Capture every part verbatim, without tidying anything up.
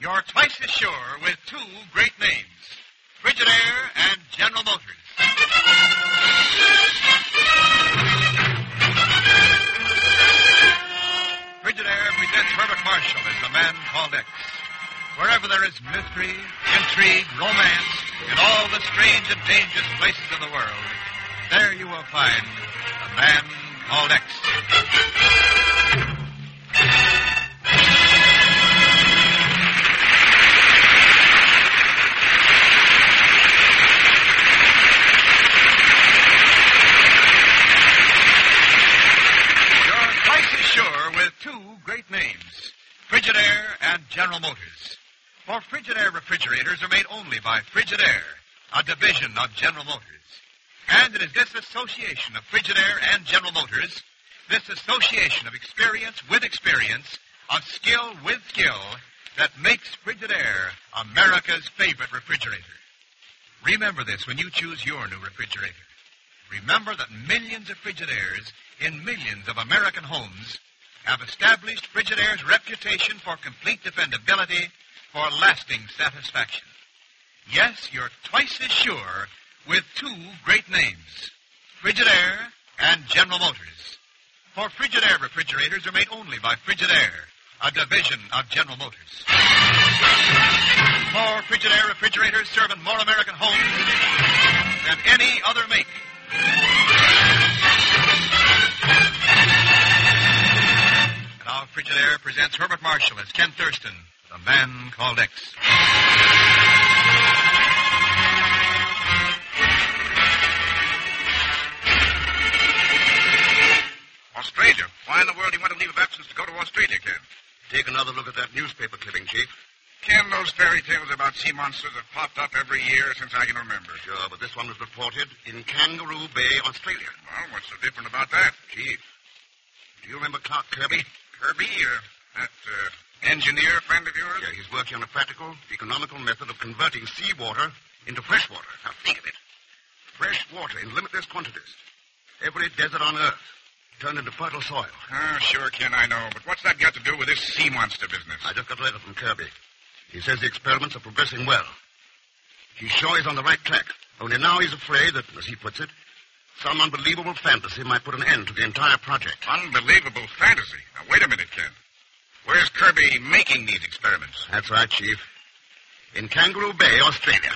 You're twice as sure with two great names, Frigidaire and General Motors. Frigidaire presents Herbert Marshall as the Man Called X. Wherever there is mystery, intrigue, romance, in all the strange and dangerous places of the world, there you will find the Man Called X. Frigidaire and General Motors. For Frigidaire refrigerators are made only by Frigidaire, a division of General Motors. And it is this association of Frigidaire and General Motors, this association of experience with experience, of skill with skill, that makes Frigidaire America's favorite refrigerator. Remember this when you choose your new refrigerator. Remember that millions of Frigidaires in millions of American homes have established Frigidaire's reputation for complete dependability, for lasting satisfaction. Yes, you're twice as sure with two great names, Frigidaire and General Motors. For Frigidaire refrigerators are made only by Frigidaire, a division of General Motors. For Frigidaire refrigerators serve in more American homes than any other make. Now, Frigidaire presents Herbert Marshall as Ken Thurston, the Man Called X. Australia? Why in the world do you want to leave of absence to go to Australia, Ken? Take another look at that newspaper clipping, Chief. Ken, those fairy tales about sea monsters have popped up every year since I can remember. Sure, but this one was reported in Kangaroo Bay, Australia. Well, what's so different about that? Chief, do you remember Clark Kirby? Kirby, uh, that uh, engineer friend of yours? Yeah, he's working on a practical, economical method of converting seawater into fresh water. Now, think of it. Fresh water in limitless quantities. Every desert on Earth turned into fertile soil. Oh, sure, Ken, I know. But what's that got to do with this sea monster business? I just got a letter from Kirby. He says the experiments are progressing well. He's sure he's on the right track. Only now he's afraid that, as he puts it, some unbelievable fantasy might put an end to the entire project. Unbelievable fantasy? Now, wait a minute, Ken. Where's Kirby making these experiments? That's right, Chief. In Kangaroo Bay, Australia.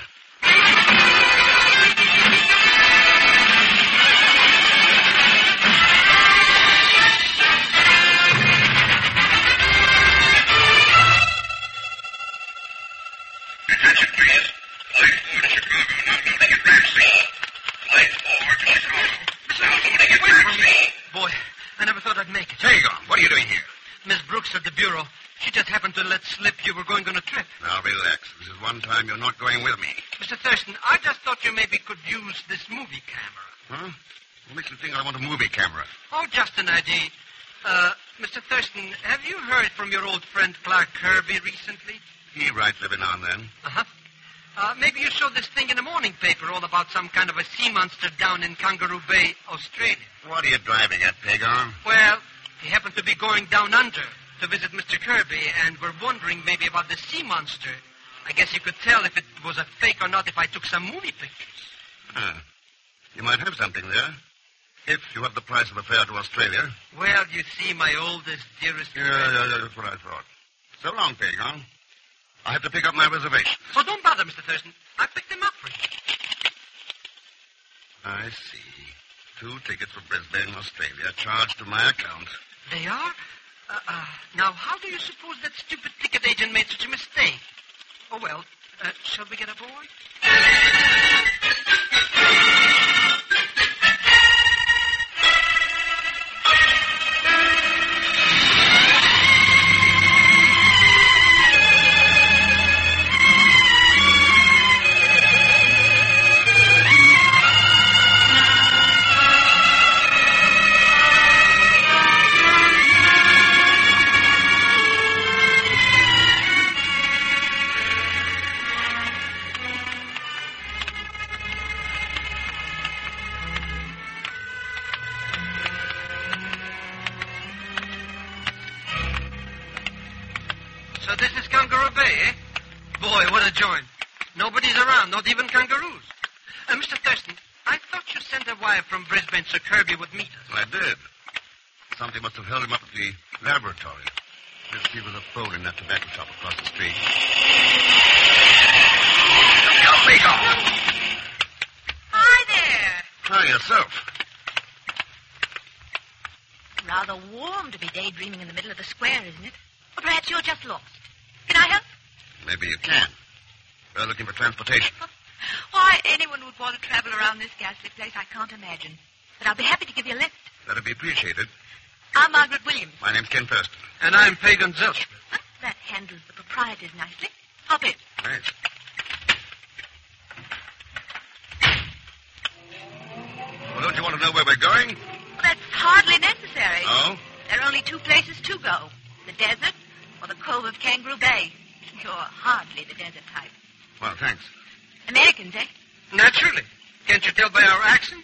Attention, please. Flight four to Chicago, now loading at Ramsey. Flight four to Chicago, now loading at Ramsey. Boy, I never thought I'd make it. There you go. What are you doing here? Miss Brooks at the Bureau. She just happened to let slip you were going on a trip. Now, relax. This is one time you're not going with me. Mister Thurston, I just thought you maybe could use this movie camera. Huh? What makes you think I want a movie camera? Oh, just an idea. Uh, Mister Thurston, have you heard from your old friend Clark Kirby recently? He writes every now and then. Uh-huh. Uh, maybe you saw this thing in the morning paper all about some kind of a sea monster down in Kangaroo Bay, Australia. What are you driving at, Pagon? Well, he happened to be going down under to visit Mister Kirby, and we're wondering maybe about the sea monster. I guess you could tell if it was a fake or not if I took some movie pictures. Huh. You might have something there. If you have the price of a fare to Australia. Well, you see, my oldest, dearest... Yeah, yeah, yeah, that's what I thought. So long, Pagon. I have to pick up my reservation. Oh, don't bother, Mister Thurston. I picked them up for you. I see. Two tickets for Brisbane, Australia, charged to my account. They are? Uh, uh, now, how do you suppose that stupid ticket agent made such a mistake? Oh, well, uh, shall we get aboard? So this is Kangaroo Bay, eh? Boy, what a joint. Nobody's around, not even kangaroos. Uh, Mister Thurston, I thought you sent a wire from Brisbane so Kirby would meet us. I did. Something must have held him up at the laboratory. Let's see if there's a phone in that tobacco shop across the street. Help me go! Hi there. Hi, yourself. Rather warm to be daydreaming in the middle of the square, isn't it? Or perhaps you're just lost. Can I help? Maybe you can. We're looking for transportation. Why anyone would want to travel around this ghastly place, I can't imagine. But I'll be happy to give you a lift. That'd be appreciated. I'm Margaret Williams. My name's Ken Thurston. And I'm Pagan Zelschmidt. Huh? That handles the proprietors nicely. Hop in. Thanks. Well, don't you want to know where we're going? Well, that's hardly necessary. Oh? There are only two places to go. The desert or the cove of Kangaroo Bay. You're hardly the desert type. Well, thanks. Americans, eh? Naturally. Can't you tell by our accents?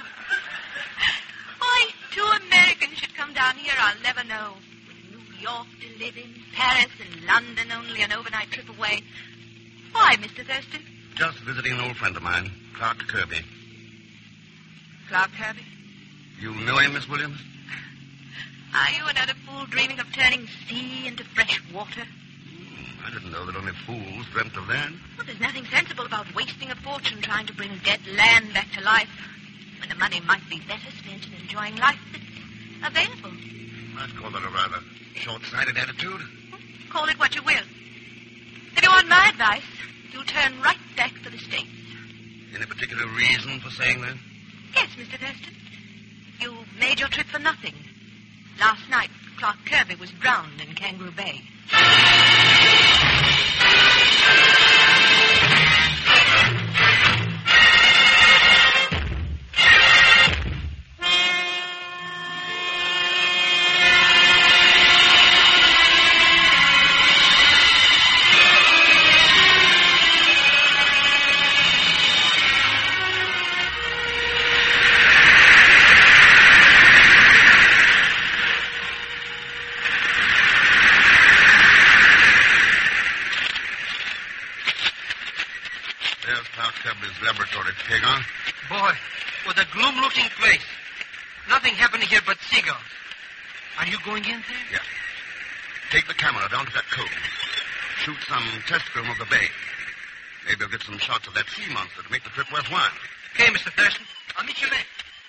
Why two Americans should come down here, I'll never know. With New York to live in, Paris and London only an overnight trip away. Why, Mister Thurston? Just visiting an old friend of mine, Clark Kirby. Clark Kirby? You know him, Miss Williams? Are you another fool dreaming of turning sea into fresh water? Hmm, I didn't know that only fools dreamt of that. Well, there's nothing sensible about wasting a fortune trying to bring dead land back to life, when the money might be better spent in enjoying life that's available. I'd call that a rather short-sighted attitude. Call it what you will. If you want my advice, you'll turn right back for the States. Any particular reason for saying that? Yes, Mister Thurston. You made your trip for nothing. Last night, Clark Kirby was drowned in Kangaroo Bay. Laboratory, Pagan. Boy, what a gloom-looking place. Nothing happening here but seagulls. Are you going in there? Yeah. Take the camera down to that cove. Shoot some test film of the bay. Maybe we'll get some shots of that sea monster to make the trip worthwhile. Okay, Mister Thurston. I'll meet you there.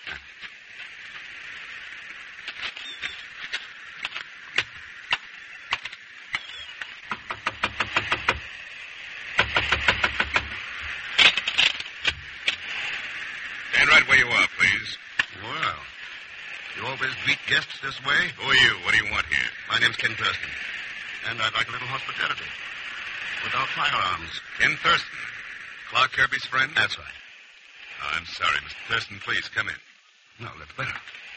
Right where you are, please. Well, you always greet guests this way? Who are you? What do you want here? My name's Ken Thurston, and I'd like a little hospitality. Without firearms. Ken Thurston. Clark Kirby's friend? That's right. Oh, I'm sorry, Mister Thurston. Please, come in. No, that's better.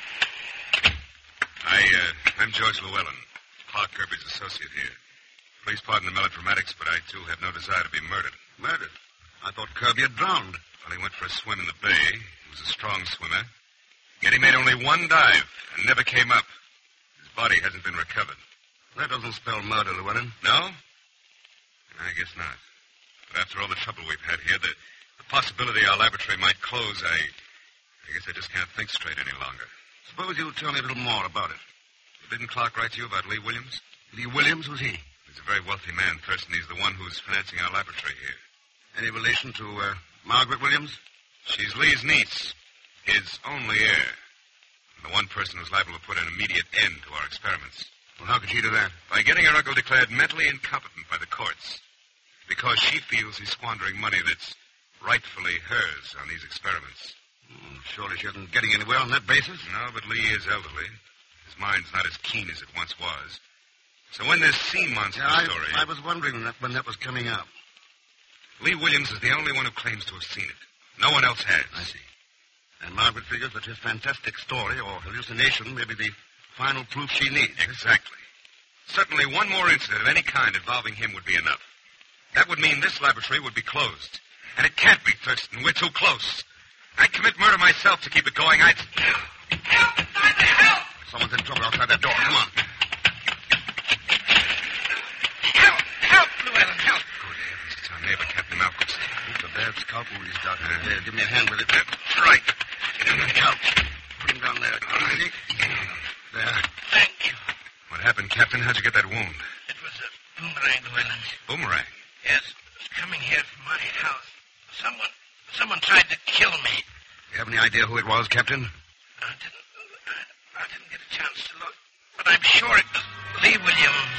I, uh, I'm George Llewellyn, Clark Kirby's associate here. Please pardon the melodramatics, but I, too, have no desire to be murdered. Murdered? I thought Kirby had drowned. Well, he went for a swim in the bay. He was a strong swimmer. Yet he made only one dive and never came up. His body hasn't been recovered. That doesn't spell murder, Llewellyn. No? I guess not. But after all the trouble we've had here, the, the possibility our laboratory might close, I, I guess I just can't think straight any longer. Suppose you tell me a little more about it. Didn't Clark write to you about Lee Williams? Lee Williams, who's he? He's a very wealthy man, Thurston. He's the one who's financing our laboratory here. Any relation to uh, Margaret Williams? She's Lee's niece, his only heir. And the one person who's liable to put an immediate end to our experiments. Well, how could she do that? By getting her uncle declared mentally incompetent by the courts. Because she feels he's squandering money that's rightfully hers on these experiments. Hmm, surely she isn't getting anywhere on that basis. No, but Lee is elderly. His mind's not as keen as it once was. So when this sea monster yeah, I, story... I was wondering that when that was coming up. Lee Williams is the only one who claims to have seen it. No one else has. I see. And Margaret figures that his fantastic story or hallucination may be the final proof she needs. Exactly. Certainly one more incident of any kind involving him would be enough. That would mean this laboratory would be closed. And it can't be, Thurston. We're too close. I'd commit murder myself to keep it going. I'd... Help! Help! Inside there! Help! Someone's in trouble outside that door. Come on. Help! That's Calpurni's doctor. Here, give me a hand with it. That's right. Get him on the couch. Put him down there. Easy. There. Thank you. What happened, Captain? How'd you get that wound? It was a boomerang, Llewellyn. Boomerang? Yes, it was coming here from my house. Someone, someone tried to kill me. You have any idea who it was, Captain? I didn't, I, I didn't get a chance to look, but I'm sure it was Lee Williams.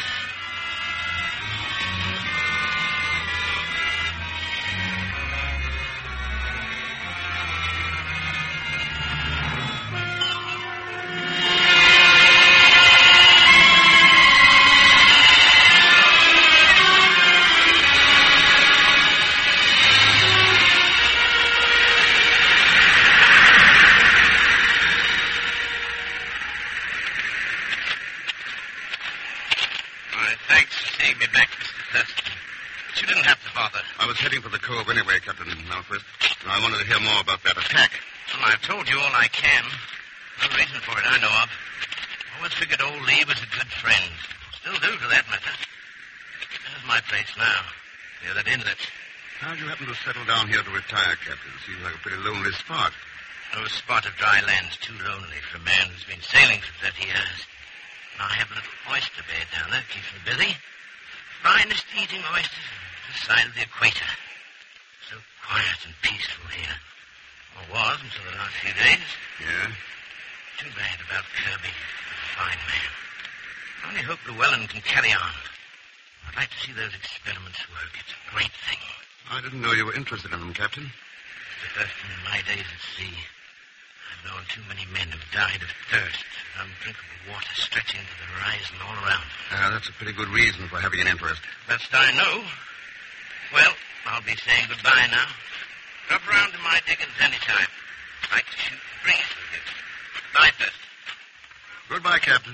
I was heading for the cove anyway, Captain Malquist. I wanted to hear more about that attack. Well, I've told you all I can. No reason for it I know of. Always figured old Lee was a good friend. Still do, for that matter. There's my place now. Near that inlet. How'd you happen to settle down here to retire, Captain? Seems like a pretty lonely spot. No spot of dry land's too lonely for a man who's been sailing for thirty years. Now I have a little oyster bed down there. Keeps me busy. Finest eating oysters this side of the equator. So quiet and peaceful here. Or was until the last few days. Yeah? Too bad about Kirby. A fine man. I only hope Llewellyn can carry on. I'd like to see those experiments work. It's a great thing. I didn't know you were interested in them, Captain. It's the first in my days at sea. I've known too many men who've died of thirst. Undrinkable water stretching to the horizon all around. Ah, that's a pretty good reason for having an interest. Best I know. Well, I'll be saying goodbye now. Drop around to my diggings anytime. I'd like to shoot breeze with you. Goodbye, first. Goodbye, Captain.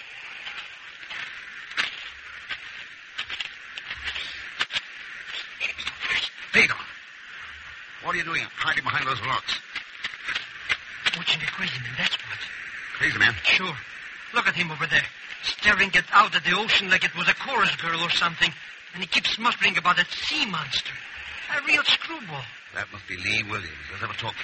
Pedro, what are you doing hiding behind those rocks? Watching a crazy man, that's what. Crazy man? Sure. Look at him over there, staring it out at the ocean like it was a chorus girl or something. And he keeps muttering about that sea monster. A real screwball. That must be Lee Williams. Let's have a talk.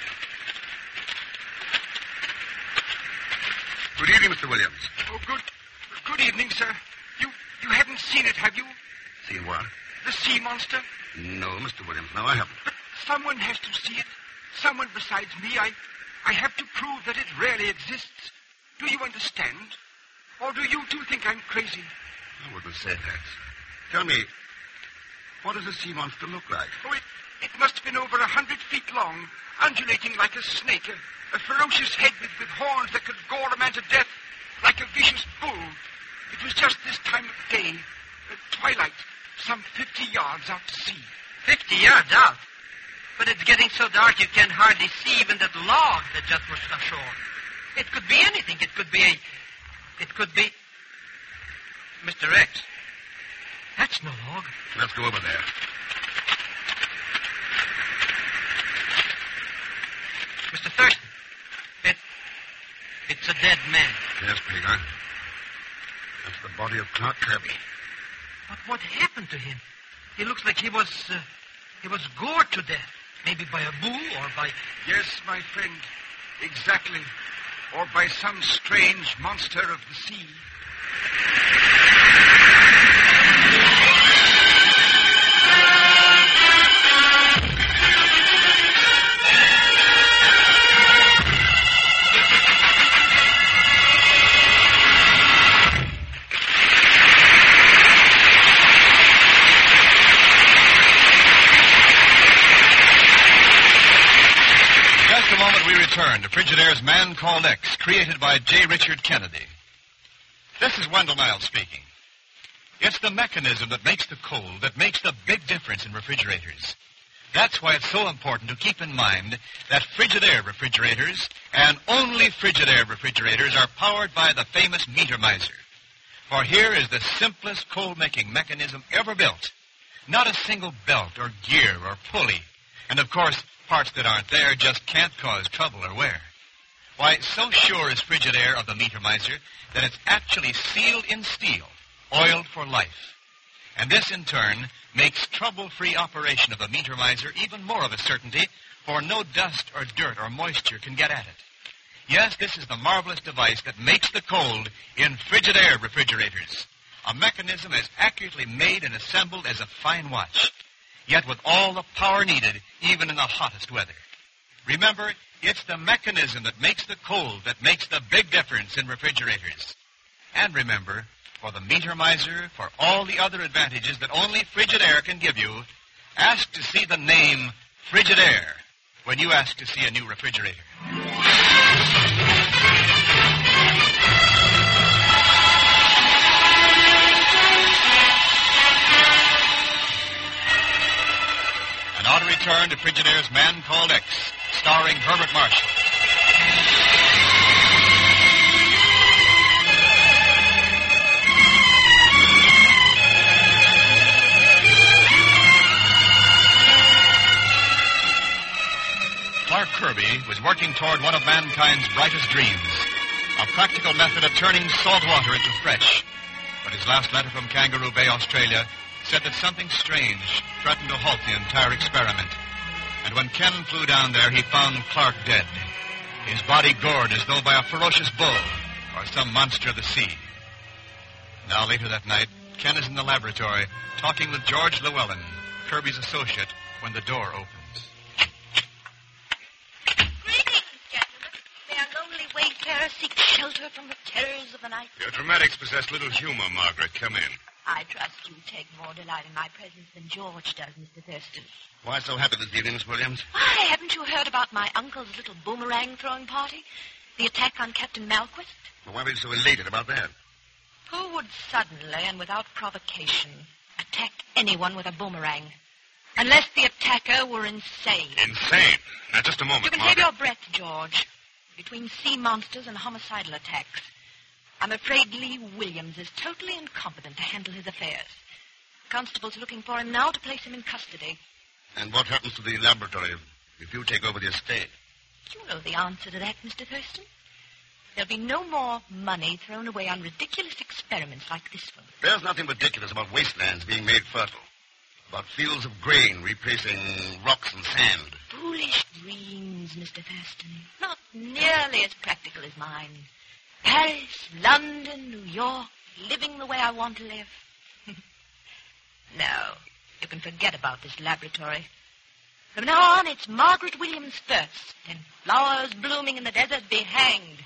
Good evening, Mister Williams. Oh, good good evening, sir. You you haven't seen it, have you? Seen what? The sea monster? No, Mister Williams. No, I haven't. But someone has to see it. Someone besides me. I, I have to prove that it really exists. Do you understand? Or do you two think I'm crazy? I wouldn't say that. Tell me, what does a sea monster look like? Oh, it, it must have been over a hundred feet long, undulating like a snake, a, a ferocious head with, with horns that could gore a man to death, like a vicious bull. It was just this time of day, at twilight, some fifty yards out to sea. Fifty yards out? But it's getting so dark you can hardly see even that log that just was ashore. It could be anything. It could be a... It could be... Mister X. That's no log. Let's go over there. Mister Thurston. It... It's a dead man. Yes, Pedro. That's the body of Clark Kirby. But what happened to him? He looks like he was... Uh, he was gored to death. Maybe by a bull or by... Yes, my friend. Exactly. Or by some strange monster of the sea. Return to Frigidaire's Man Called X, created by J. Richard Kennedy. This is Wendell Niles speaking. It's the mechanism that makes the cold that makes the big difference in refrigerators. That's why it's so important to keep in mind that Frigidaire refrigerators, and only Frigidaire refrigerators, are powered by the famous Meter Miser. For here is the simplest cold-making mechanism ever built. Not a single belt or gear or pulley. And, of course, parts that aren't there just can't cause trouble or wear. Why, so sure is Frigidaire of the Meter Miser that it's actually sealed in steel, oiled for life. And this, in turn, makes trouble-free operation of the meter miser even more of a certainty, for no dust or dirt or moisture can get at it. Yes, this is the marvelous device that makes the cold in Frigidaire refrigerators. A mechanism as accurately made and assembled as a fine watch, yet with all the power needed even in the hottest weather. Remember, it's the mechanism that makes the cold that makes the big difference in refrigerators. And remember, for the meter miser, for all the other advantages that only Frigidaire can give you, ask to see the name Frigidaire when you ask to see a new refrigerator. And now to return to Frigidaire's Man Called X, starring Herbert Marshall. Clark Kirby was working toward one of mankind's brightest dreams, a practical method of turning salt water into fresh. But his last letter from Kangaroo Bay, Australia, said that something strange threatened to halt the entire experiment. And when Ken flew down there, he found Clark dead, his body gored as though by a ferocious bull or some monster of the sea. Now, later that night, Ken is in the laboratory talking with George Llewellyn, Kirby's associate, when the door opens. Wayfarer seek shelter from the terrors of the night. Your dramatics possess little humor, Margaret. Come in. I trust you take more delight in my presence than George does, Mister Thurston. Why so happy this evening, Miss Williams? Why, haven't you heard about my uncle's little boomerang throwing party? The attack on Captain Malquist? Well, why were you so elated about that? Who would suddenly and without provocation attack anyone with a boomerang? Unless the attacker were insane. Insane? Now, just a moment, You can Margaret. save your breath, George. Between sea monsters and homicidal attacks, I'm afraid Lee Williams is totally incompetent to handle his affairs. Constables are looking for him now to place him in custody. And what happens to the laboratory if you take over the estate? You know the answer to that, Mister Thurston. There'll be no more money thrown away on ridiculous experiments like this one. There's nothing ridiculous about wastelands being made fertile, about fields of grain replacing rocks and sand. Foolish dreams, Mister Thurston. Not nearly as practical as mine. Paris, London, New York, living the way I want to live. No, you can forget about this laboratory. From now on, it's Margaret Williams first, and flowers blooming in the desert be hanged.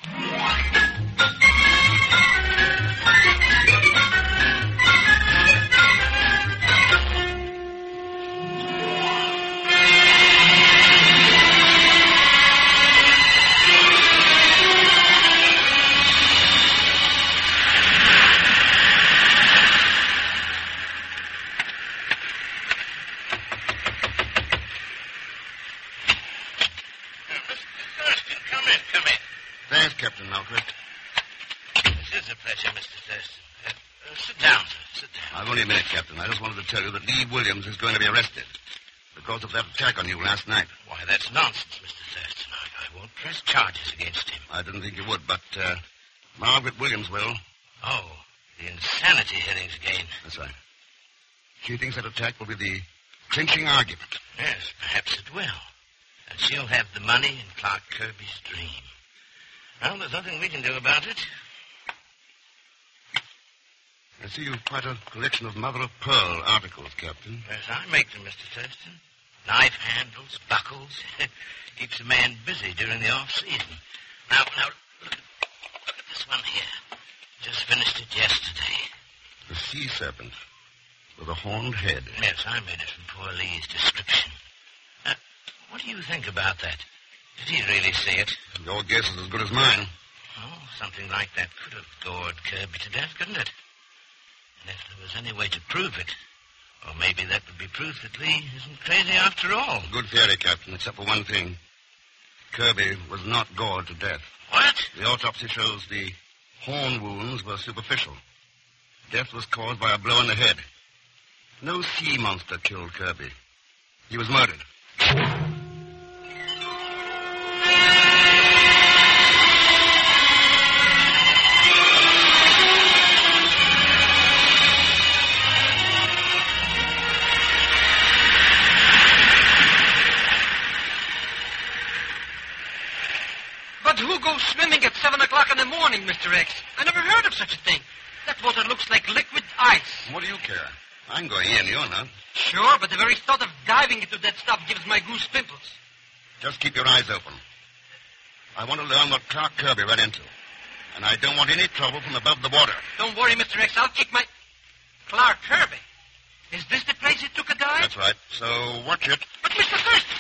Thanks, Captain Malquist. This is a pleasure, Mister Thurston. Uh, uh, sit down, sir. Sit down. I've only a minute, Captain. I just wanted to tell you that Lee Williams is going to be arrested because of that attack on you last night. Why, that's nonsense, Mister Thurston. I, I won't press charges against him. I didn't think you would, but uh, Margaret Williams will. Oh, the insanity hearings again. That's right. She thinks that attack will be the clinching argument. Yes, perhaps it will. And she'll have the money in Clark Kirby's dream. Well, there's nothing we can do about it. I see you've quite a collection of mother-of-pearl articles, Captain. Yes, I make them, Mister Thurston. Knife handles, buckles. Keeps a man busy during the off-season. Now, now, look, look at this one here. Just finished it yesterday. The sea serpent with a horned head. Yes, I made it from poor Lee's description. Now, what do you think about that? Did he really see it? Your guess is as good as mine. Oh, something like that could have gored Kirby to death, couldn't it? And if there was any way to prove it, or maybe that would be proof that Lee isn't crazy after all. Good theory, Captain, except for one thing. Kirby was not gored to death. What? The autopsy shows the horn wounds were superficial. Death was caused by a blow in the head. No sea monster killed Kirby. He was murdered. swimming at seven o'clock in the morning, Mister X. I never heard of such a thing. That water looks like liquid ice. What do you care? I'm going in, you're not. Sure, but the very thought of diving into that stuff gives my goose pimples. Just keep your eyes open. I want to learn what Clark Kirby ran into. And I don't want any trouble from above the water. Don't worry, Mister X. I'll keep my... Clark Kirby? Is this the place he took a dive? That's right. So watch it. But Mister Thurston...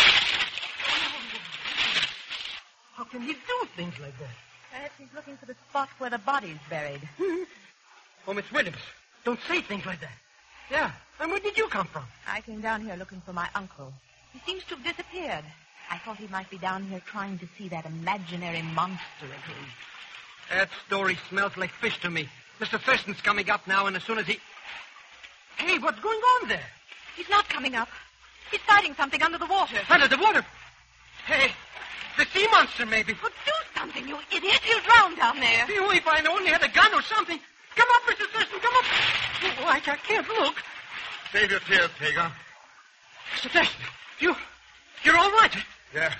How can he do things like that? Perhaps he's looking for the spot where the body's buried. Oh, Miss Williams, don't say things like that. Yeah, and where did you come from? I came down here looking for my uncle. He seems to have disappeared. I thought he might be down here trying to see that imaginary monster of his. That story smells like fish to me. Mister Thurston's coming up now, and as soon as he... Hey, what's going on there? He's not coming up. He's fighting something under the water. Under the water? Hey, the sea monster, maybe. Well, do something, you idiot. He'll drown down there. Oh, if I only had a gun or something. Come up, Mister Thurston, come up. Oh, I can't look. Save your tears, Pagan. Mister Thurston, you... You're all right. Yeah.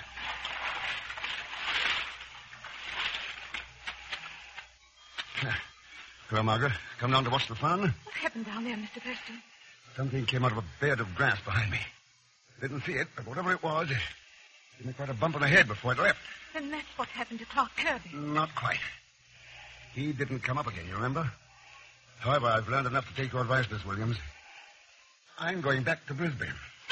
Hello, Margaret. Come down to watch the fun? What happened down there, Mister Thurston? Something came out of a bed of grass behind me. Didn't see it, but whatever it was, it gave me quite a bump on the head before it left. Then that's what happened to Clark Kirby. Not quite. He didn't come up again, you remember? However, I've learned enough to take your advice, Miss Williams. I'm going back to Brisbane.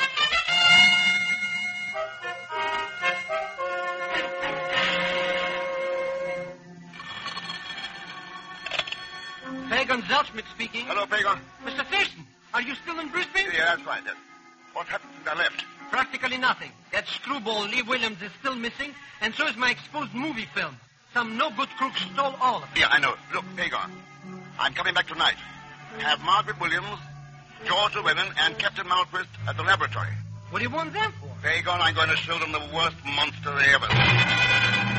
Pagan Zelschmidt speaking. Hello, Pagan. Mister Thurston, are you still in Brisbane? Yeah, that's right. Then. What happened since I left? Practically nothing. That screwball Lee Williams is still missing, and so is my exposed movie film. Some no-good crook stole all of it. Yeah, I know. Look, Pagan, I'm coming back tonight. Have Margaret Williams, George Llewellyn, and Captain Malquist at the laboratory. What do you want them for? Pagan, I'm going to show them the worst monster they ever...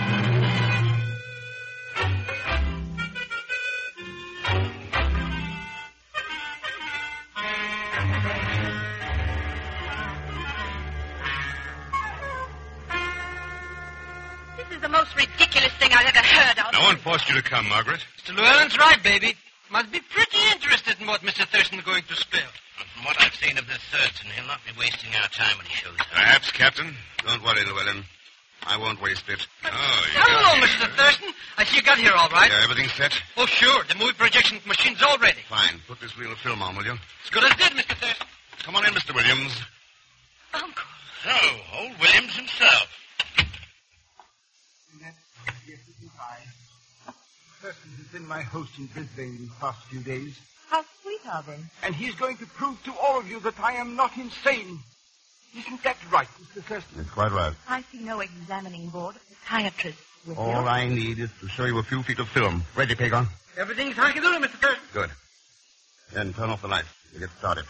This is the most ridiculous thing I've ever heard of. No one forced you to come, Margaret. Mister Llewellyn's right, baby. Must be pretty interested in what Mister Thurston is going to spill. And from what I've seen of this Thurston, he'll not be wasting our time when he shows up. Perhaps, Captain. Don't worry, Llewellyn. I won't waste it. Oh, you Hello, got Mister Thurston. I see you got here all right. Yeah, everything's set? Oh, sure. The movie projection machine's all ready. Fine. Put this reel of film on, will you? As good as dead, Mister Thurston. Come on in, Mister Williams. Uncle. So, old Williams himself. Yes, yes, it is I. Thurston has been my host in Brisbane these past few days. How sweet of him. And he's going to prove to all of you that I am not insane. Isn't that right, Mister Thurston? That's quite right. I see no examining board of psychiatrists with you. All I need is to show you a few feet of film. Ready, Pagan? Everything's hunky-dory, Mister Thurston. Good. Then turn off the lights. We'll get started.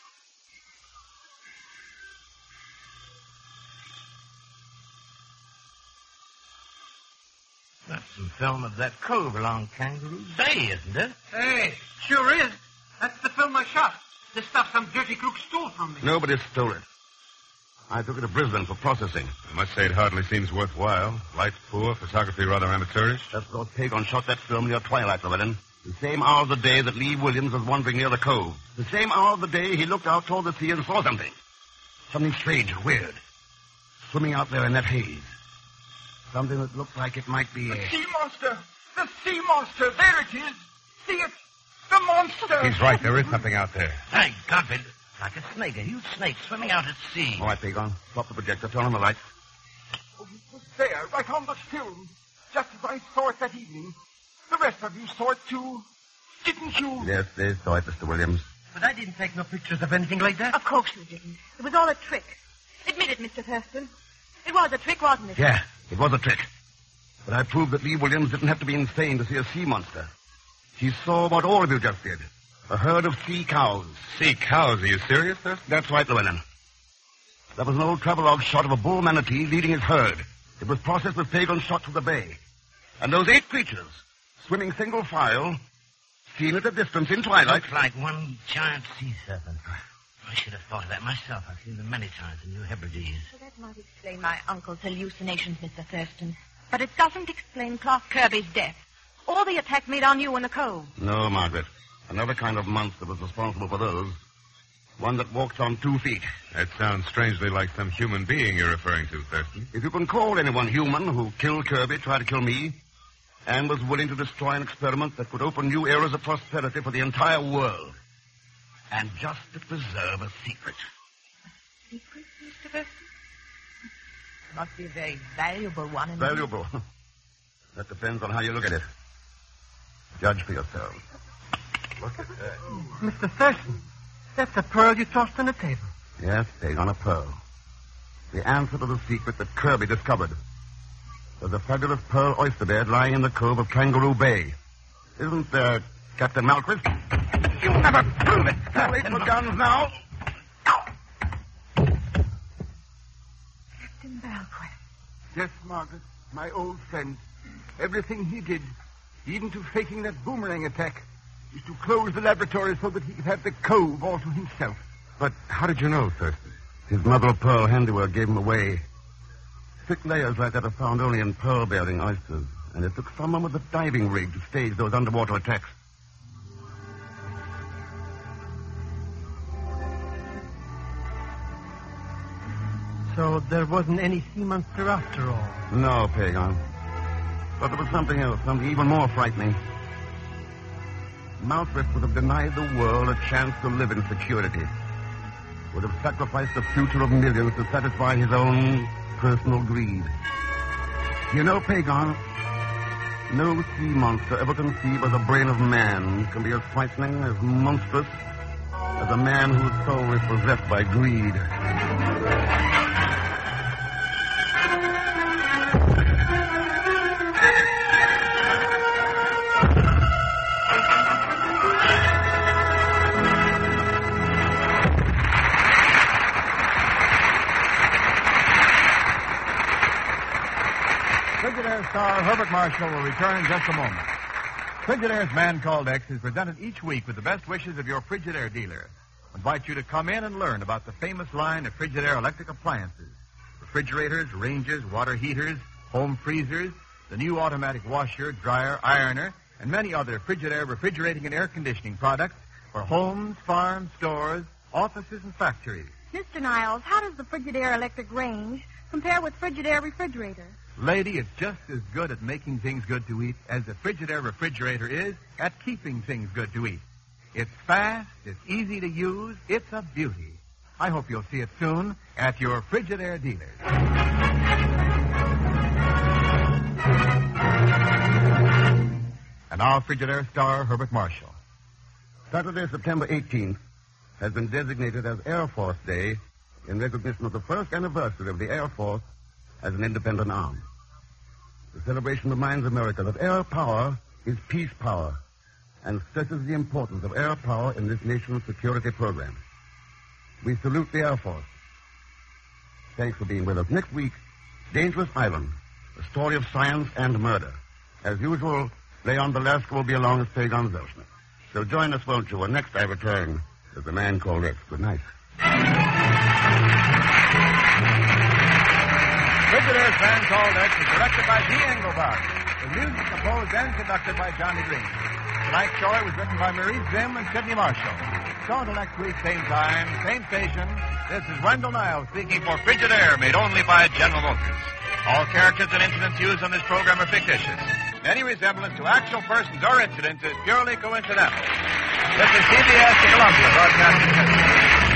That's some film of that cove along Kangaroo Bay, isn't it? Hey, sure is. That's the film I shot. The stuff some dirty crook stole from me. Nobody stole it. I took it to Brisbane for processing. I must say it hardly seems worthwhile. Lights poor, photography rather amateurish. That's because Pagan shot that film near twilight, Llewellyn. The same hour of the day that Lee Williams was wandering near the cove. The same hour of the day he looked out toward the sea and saw something. Something strange and weird. Swimming out there in that haze. Something that looked like it might be a... The sea monster! The sea monster! There it is! See it! The monster! He's right. There is something out there. Thank God, it's like a snake, a huge snake swimming out at sea. All right, Pagan. Stop the projector. Turn on the lights. Oh, it was there, right on the film. Just as I saw it that evening. The rest of you saw it too. Didn't you? Yes, they saw it, Mister Williams. But I didn't take no pictures of anything like that. Of course you didn't. It was all a trick. Admit it, Mister Thurston. It was a trick, wasn't it? Yeah, it was a trick. But I proved that Lee Williams didn't have to be insane to see a sea monster. He saw what all of you just did. A herd of sea cows. Sea cows? Are you serious, sir? That's right, Llewellyn. There was an old travelogue shot of a bull manatee leading his herd. It was processed with Pagan shot through the bay. And those eight creatures, swimming single file, seen at a distance in twilight... Looks like one giant sea serpent. I should have thought of that myself. I've seen them many times in New Hebrides. Well, that might explain my uncle's hallucinations, Mister Thurston. But it doesn't explain Clark Kirby's death, or the attack made on you in the cove. No, Margaret. Another kind of monster was responsible for those. One that walks on two feet. That sounds strangely like some human being you're referring to, Thurston. If you can call anyone human who killed Kirby, tried to kill me, and was willing to destroy an experiment that could open new eras of prosperity for the entire world. And just to preserve a secret. Secret, Mister Thurston? Must be a very valuable one. Indeed. Valuable? That depends on how you look at it. Judge for yourselves. Look at that. Mister Thurston, that's a pearl you tossed on the table. Yes, Peg, on a pearl. The answer to the secret that Kirby discovered. There's a fabulous pearl oyster bed lying in the cove of Kangaroo Bay. Isn't there, Captain Malquist? You'll never prove it. Too late for guns now. Captain Malquist. Yes, Margaret, my old friend. Everything he did, even to faking that boomerang attack, is to close the laboratory so that he could have the cove all to himself. But how did you know, Thurston? His mother-of-pearl handiwork gave him away. Thick layers like that are found only in pearl-bearing oysters, and it took someone with a diving rig to stage those underwater attacks. So there wasn't any sea monster after all? No, Pagon. But there was something else, something even more frightening. Malquist would have denied the world a chance to live in security. Would have sacrificed the future of millions to satisfy his own personal greed. You know, Pagon, no sea monster ever conceived by the brain of man can be as frightening, as monstrous, as a man whose soul is possessed by greed. Frigidaire star Herbert Marshall will return in just a moment. Frigidaire's Man Called X is presented each week with the best wishes of your Frigidaire dealer. I invite you to come in and learn about the famous line of Frigidaire electric appliances. Refrigerators, ranges, water heaters, home freezers, the new automatic washer, dryer, ironer, and many other Frigidaire refrigerating and air conditioning products for homes, farms, stores, offices, and factories. Mister Niles, how does the Frigidaire electric range compare with Frigidaire refrigerator? Lady, it's just as good at making things good to eat as the Frigidaire refrigerator is at keeping things good to eat. It's fast, it's easy to use, it's a beauty. I hope you'll see it soon at your Frigidaire dealers. And now, Frigidaire star Herbert Marshall. Saturday, September eighteenth, has been designated as Air Force Day in recognition of the first anniversary of the Air Force as an independent arm. The celebration reminds America that air power is peace power and stresses the importance of air power in this nation's security program. We salute the Air Force. Thanks for being with us. Next week, Dangerous Island, a story of science and murder. As usual, Leon Belasco will be along as Pagon Zelsner. So join us, won't you, when next I return as The Man Called X. Good night. Frigidaire's Man Called X is directed by D. Engelbart. The music composed and conducted by Johnny Green. Tonight's story was written by Maurice Zim and Sidney Marshall. So until next week, same time, same station, this is Wendell Niles speaking for Frigidaire, made only by General Motors. All characters and incidents used on this program are fictitious. Any resemblance to actual persons or incidents is purely coincidental. This is C B S, the Columbia Broadcasting System.